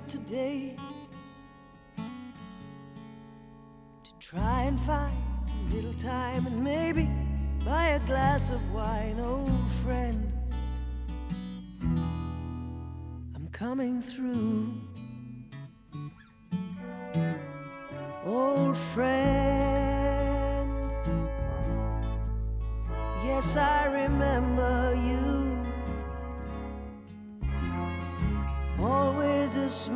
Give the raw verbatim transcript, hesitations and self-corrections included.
today to try and find a little time and maybe buy a glass of wine, old friend. I'm coming through, old friend. Yes, I remember you, always a smile.